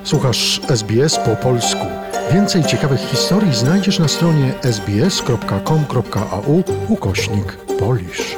Słuchasz SBS po polsku. Więcej ciekawych historii znajdziesz na stronie sbs.com.au/Polish.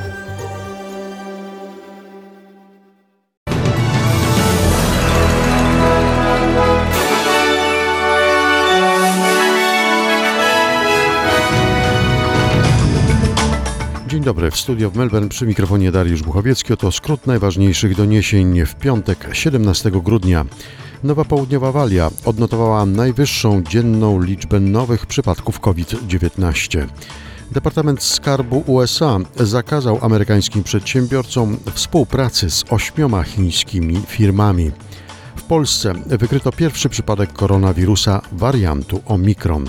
Dzień dobry, w studio w Melbourne przy mikrofonie Dariusz Buchowiecki. Oto skrót najważniejszych doniesień w piątek, 17 grudnia. Nowa Południowa Walia odnotowała najwyższą dzienną liczbę nowych przypadków COVID-19. Departament Skarbu USA zakazał amerykańskim przedsiębiorcom współpracy z 8 chińskimi firmami. W Polsce wykryto pierwszy przypadek koronawirusa wariantu Omikron.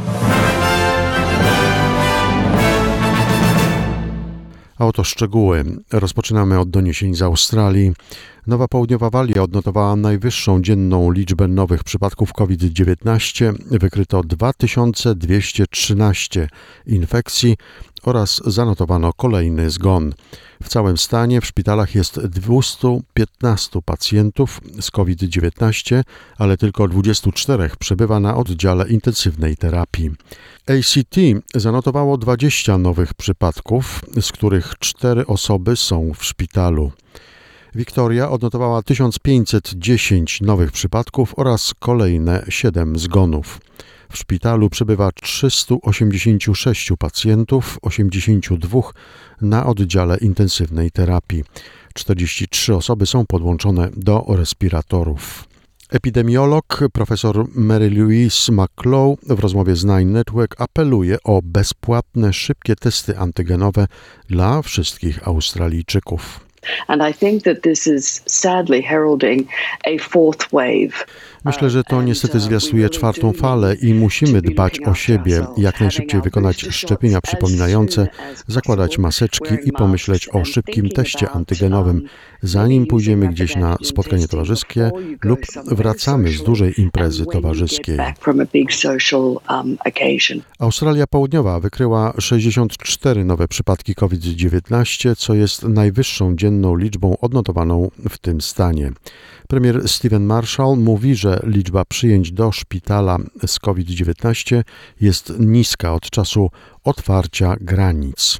A oto szczegóły. Rozpoczynamy od doniesień z Australii. Nowa Południowa Walia odnotowała najwyższą dzienną liczbę nowych przypadków COVID-19. Wykryto 2213 infekcji oraz zanotowano kolejny zgon. W całym stanie w szpitalach jest 215 pacjentów z COVID-19, ale tylko 24 przebywa na oddziale intensywnej terapii. ACT zanotowało 20 nowych przypadków, z których 4 osoby są w szpitalu. Victoria odnotowała 1510 nowych przypadków oraz kolejne 7 zgonów. W szpitalu przebywa 386 pacjentów, 82 na oddziale intensywnej terapii. 43 osoby są podłączone do respiratorów. Epidemiolog profesor Mary Louise McClough w rozmowie z Nine Network apeluje o bezpłatne, szybkie testy antygenowe dla wszystkich Australijczyków. And I think that this is sadly heralding a fourth wave. Myślę, że to niestety zwiastuje 4. falę i musimy dbać o siebie, jak najszybciej wykonać szczepienia przypominające, zakładać maseczki i pomyśleć o szybkim teście antygenowym, zanim pójdziemy gdzieś na spotkanie towarzyskie lub wracamy z dużej imprezy towarzyskiej. Australia Południowa wykryła 64 nowe przypadki COVID-19, co jest najwyższą dzienną liczbą odnotowaną w tym stanie. Premier Stephen Marshall mówi, że liczba przyjęć do szpitala z COVID-19 jest niska od czasu otwarcia granic.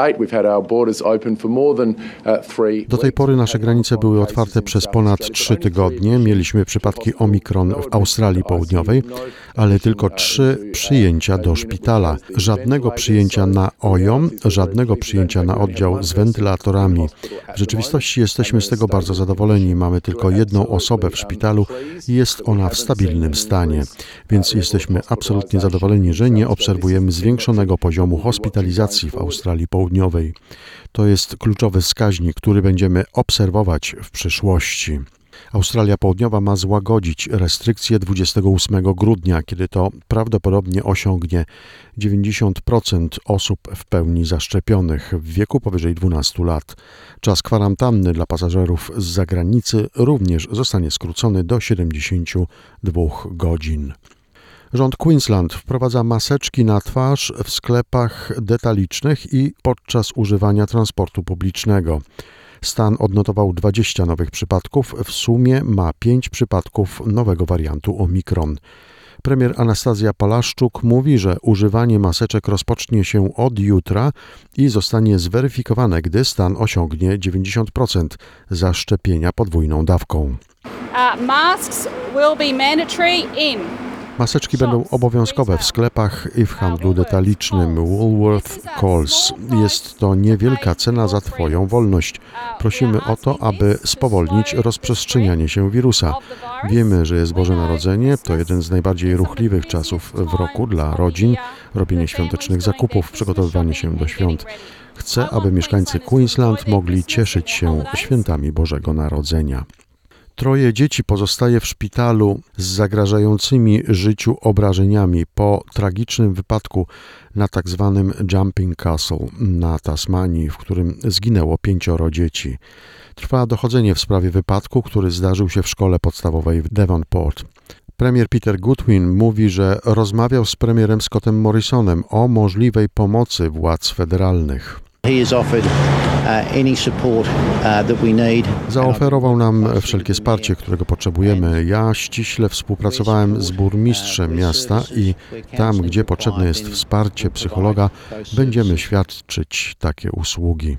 Do tej pory nasze granice były otwarte przez ponad 3 tygodnie. Mieliśmy przypadki Omikron w Australii Południowej, ale tylko 3 przyjęcia do szpitala. Żadnego przyjęcia na OJOM, żadnego przyjęcia na oddział z wentylatorami. W rzeczywistości jesteśmy z tego bardzo zadowoleni. Mamy tylko 1 osobę w szpitalu i jest ona w stabilnym stanie. Więc jesteśmy absolutnie zadowoleni, że nie obserwujemy zwiększonego poziomu hospitalizacji w Australii Południowej. To jest kluczowy wskaźnik, który będziemy obserwować w przyszłości. Australia Południowa ma złagodzić restrykcje 28 grudnia, kiedy to prawdopodobnie osiągnie 90% osób w pełni zaszczepionych w wieku powyżej 12 lat. Czas kwarantanny dla pasażerów z zagranicy również zostanie skrócony do 72 godzin. Rząd Queensland wprowadza maseczki na twarz w sklepach detalicznych i podczas używania transportu publicznego. Stan odnotował 20 nowych przypadków, w sumie ma 5 przypadków nowego wariantu Omikron. Premier Anastazja Palaszczuk mówi, że używanie maseczek rozpocznie się od jutra i zostanie zweryfikowane, gdy stan osiągnie 90% zaszczepienia podwójną dawką. Masks will be mandatory in Maseczki będą obowiązkowe w sklepach i w handlu detalicznym. Woolworth Coles. Jest to niewielka cena za Twoją wolność. Prosimy o to, aby spowolnić rozprzestrzenianie się wirusa. Wiemy, że jest Boże Narodzenie. To jeden z najbardziej ruchliwych czasów w roku dla rodzin. Robienie świątecznych zakupów, przygotowywanie się do świąt. Chcę, aby mieszkańcy Queensland mogli cieszyć się świętami Bożego Narodzenia. 3 dzieci pozostaje w szpitalu z zagrażającymi życiu obrażeniami po tragicznym wypadku na tzw. Jumping Castle na Tasmanii, w którym zginęło 5 dzieci. Trwa dochodzenie w sprawie wypadku, który zdarzył się w szkole podstawowej w Devonport. Premier Peter Goodwin mówi, że rozmawiał z premierem Scottem Morrisonem o możliwej pomocy władz federalnych. any support that we need. Zaoferował nam wszelkie wsparcie, którego potrzebujemy. Ja ściśle współpracowałem z burmistrzem miasta i tam, gdzie potrzebne jest wsparcie psychologa, będziemy świadczyć takie usługi.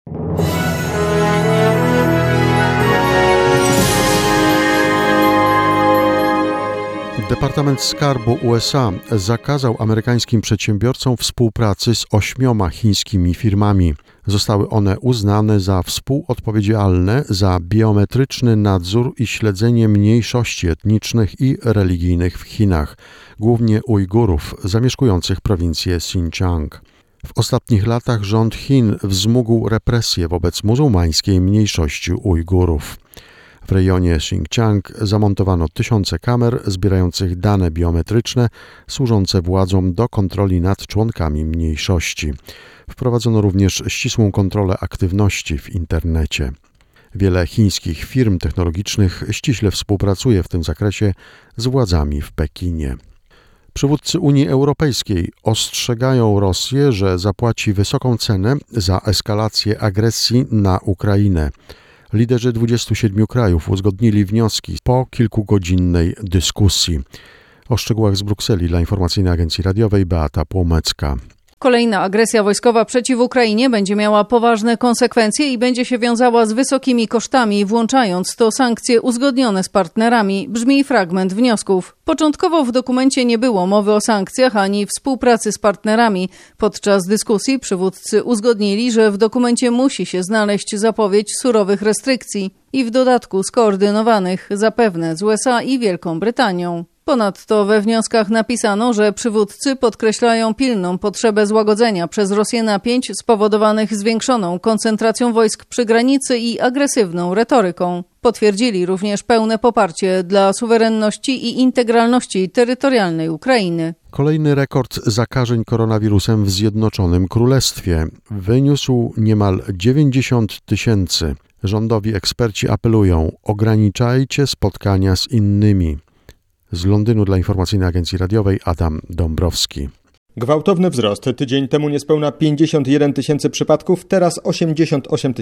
Departament Skarbu USA zakazał amerykańskim przedsiębiorcom współpracy z 8 chińskimi firmami. Zostały one uznane za współodpowiedzialne za biometryczny nadzór i śledzenie mniejszości etnicznych i religijnych w Chinach, głównie Ujgurów zamieszkujących prowincję Xinjiang. W ostatnich latach rząd Chin wzmógł represje wobec muzułmańskiej mniejszości Ujgurów. W rejonie Xinjiang zamontowano tysiące kamer zbierających dane biometryczne służące władzom do kontroli nad członkami mniejszości. Wprowadzono również ścisłą kontrolę aktywności w internecie. Wiele chińskich firm technologicznych ściśle współpracuje w tym zakresie z władzami w Pekinie. Przywódcy Unii Europejskiej ostrzegają Rosję, że zapłaci wysoką cenę za eskalację agresji na Ukrainę. Liderzy 27 krajów uzgodnili wnioski po kilkugodzinnej dyskusji. O szczegółach z Brukseli dla Informacyjnej Agencji Radiowej Beata Płomecka. Kolejna agresja wojskowa przeciw Ukrainie będzie miała poważne konsekwencje i będzie się wiązała z wysokimi kosztami, włączając to sankcje uzgodnione z partnerami, brzmi fragment wniosków. Początkowo w dokumencie nie było mowy o sankcjach ani współpracy z partnerami. Podczas dyskusji przywódcy uzgodnili, że w dokumencie musi się znaleźć zapowiedź surowych restrykcji i w dodatku skoordynowanych zapewne z USA i Wielką Brytanią. Ponadto we wnioskach napisano, że przywódcy podkreślają pilną potrzebę złagodzenia przez Rosję napięć spowodowanych zwiększoną koncentracją wojsk przy granicy i agresywną retoryką. Potwierdzili również pełne poparcie dla suwerenności i integralności terytorialnej Ukrainy. Kolejny rekord zakażeń koronawirusem w Zjednoczonym Królestwie wyniósł niemal 90 000. Rządowi eksperci apelują: ograniczajcie spotkania z innymi. Z Londynu dla Informacyjnej Agencji Radiowej Adam Dąbrowski. Gwałtowny wzrost. Tydzień temu niespełna 51 000 przypadków, teraz 88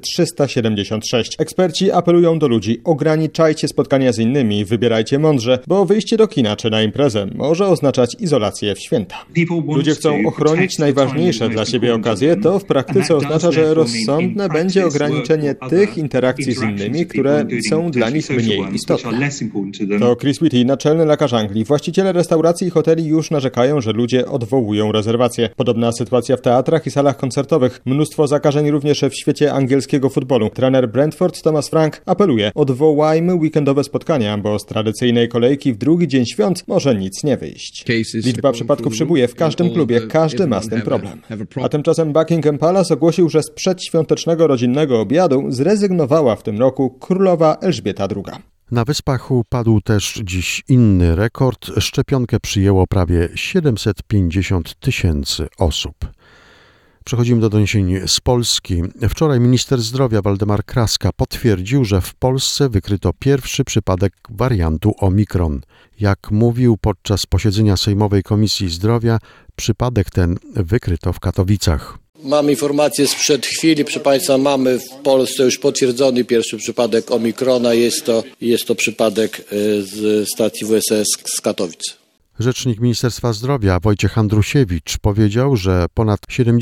376. Eksperci apelują do ludzi: ograniczajcie spotkania z innymi, wybierajcie mądrze, bo wyjście do kina czy na imprezę może oznaczać izolację w święta. Ludzie chcą ochronić najważniejsze dla siebie okazje, to w praktyce oznacza, że rozsądne będzie ograniczenie tych interakcji z innymi, które są dla nich mniej istotne. To Chris Whitty, naczelny lekarz Anglii. Właściciele restauracji i hoteli już narzekają, że ludzie odwołują rezerwacje. Podobna sytuacja w teatrach i salach koncertowych. Mnóstwo zakażeń również w świecie angielskiego futbolu. Trener Brentford Thomas Frank apeluje: odwołajmy weekendowe spotkania, bo z tradycyjnej kolejki w drugi dzień świąt może nic nie wyjść. Liczba przypadków szybuje w każdym klubie, każdy ma z tym problem. A tymczasem Buckingham Palace ogłosił, że z przedświątecznego rodzinnego obiadu zrezygnowała w tym roku królowa Elżbieta II. Na Wyspach upadł też dziś inny rekord. Szczepionkę przyjęło prawie 750 000 osób. Przechodzimy do doniesień z Polski. Wczoraj minister zdrowia Waldemar Kraska potwierdził, że w Polsce wykryto pierwszy przypadek wariantu Omikron. Jak mówił podczas posiedzenia Sejmowej Komisji Zdrowia, przypadek ten wykryto w Katowicach. Mam informację sprzed chwili, proszę Państwa, mamy w Polsce już potwierdzony pierwszy przypadek Omikrona. Jest to przypadek z stacji WSS z Katowic. Rzecznik Ministerstwa Zdrowia Wojciech Andrusiewicz powiedział, że ponad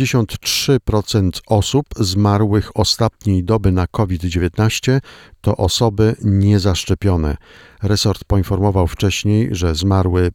73% osób zmarłych ostatniej doby na COVID-19 to osoby niezaszczepione. Resort poinformował wcześniej, że zmarły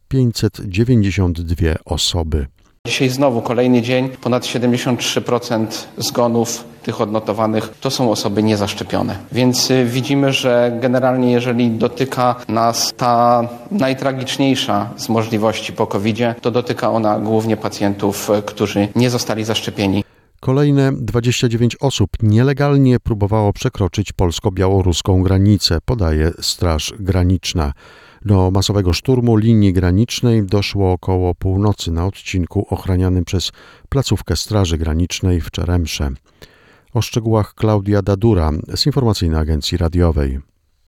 592 osoby. Dzisiaj znowu kolejny dzień, ponad 73% zgonów tych odnotowanych to są osoby niezaszczepione. Więc widzimy, że generalnie jeżeli dotyka nas ta najtragiczniejsza z możliwości po COVID-zie, to dotyka ona głównie pacjentów, którzy nie zostali zaszczepieni. Kolejne 29 osób nielegalnie próbowało przekroczyć polsko-białoruską granicę, podaje Straż Graniczna. Do masowego szturmu linii granicznej doszło około północy na odcinku ochranianym przez placówkę Straży Granicznej w Czeremsze. O szczegółach Klaudia Dadura z Informacyjnej Agencji Radiowej.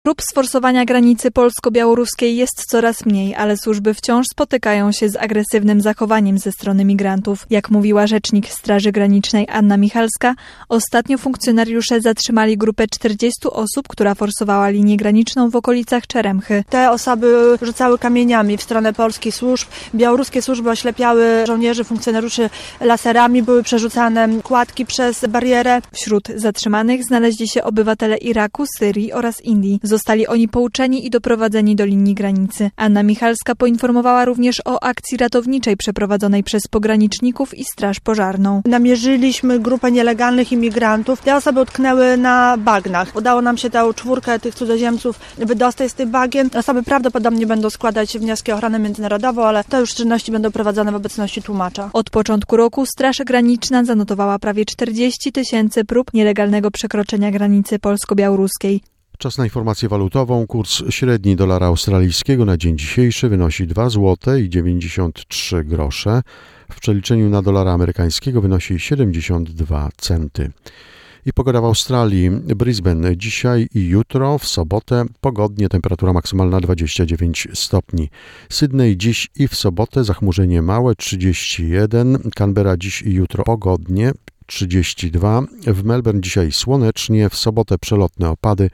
Prób sforsowania granicy polsko-białoruskiej jest coraz mniej, ale służby wciąż spotykają się z agresywnym zachowaniem ze strony migrantów. Jak mówiła rzecznik Straży Granicznej Anna Michalska, ostatnio funkcjonariusze zatrzymali grupę 40 osób, która forsowała linię graniczną w okolicach Czeremchy. Te osoby rzucały kamieniami w stronę polskich służb. Białoruskie służby oślepiały żołnierzy, funkcjonariuszy laserami, były przerzucane kładki przez barierę. Wśród zatrzymanych znaleźli się obywatele Iraku, Syrii oraz Indii. Zostali oni pouczeni i doprowadzeni do linii granicy. Anna Michalska poinformowała również o akcji ratowniczej przeprowadzonej przez pograniczników i Straż Pożarną. Namierzyliśmy grupę nielegalnych imigrantów. Te osoby utknęły na bagnach. Udało nam się tę czwórkę tych cudzoziemców wydostać z tych bagien. Osoby prawdopodobnie będą składać wnioski o ochronę międzynarodową, ale to już czynności będą prowadzone w obecności tłumacza. Od początku roku Straż Graniczna zanotowała prawie 40 000 prób nielegalnego przekroczenia granicy polsko-białoruskiej. Czas na informację walutową. Kurs średni dolara australijskiego na dzień dzisiejszy wynosi 2 zł i 93 grosze. W przeliczeniu na dolara amerykańskiego wynosi 72 centy. I pogoda w Australii. Brisbane dzisiaj i jutro, w sobotę pogodnie, temperatura maksymalna 29 stopni. Sydney dziś i w sobotę zachmurzenie małe 31. Canberra dziś i jutro pogodnie 32. W Melbourne dzisiaj słonecznie, w sobotę przelotne opady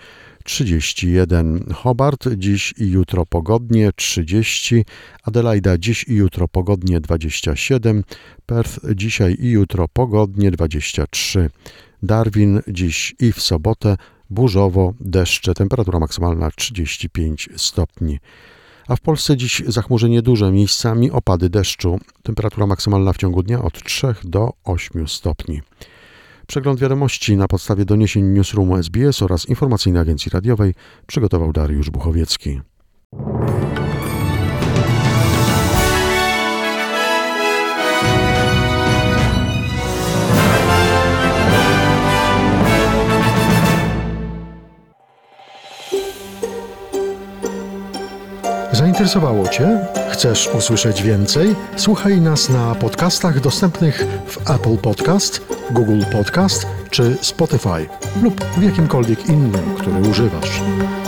31. Hobart dziś i jutro pogodnie 30. Adelaida dziś i jutro pogodnie 27. Perth dzisiaj i jutro pogodnie 23. Darwin dziś i w sobotę burzowo, deszcze, temperatura maksymalna 35 stopni. A w Polsce dziś zachmurzenie duże, miejscami opady deszczu. Temperatura maksymalna w ciągu dnia od 3 do 8 stopni. Przegląd wiadomości na podstawie doniesień Newsroomu SBS oraz Informacyjnej Agencji Radiowej przygotował Dariusz Buchowiecki. Zainteresowało Cię? Chcesz usłyszeć więcej? Słuchaj nas na podcastach dostępnych w Apple Podcast, Google Podcast czy Spotify lub w jakimkolwiek innym, który używasz.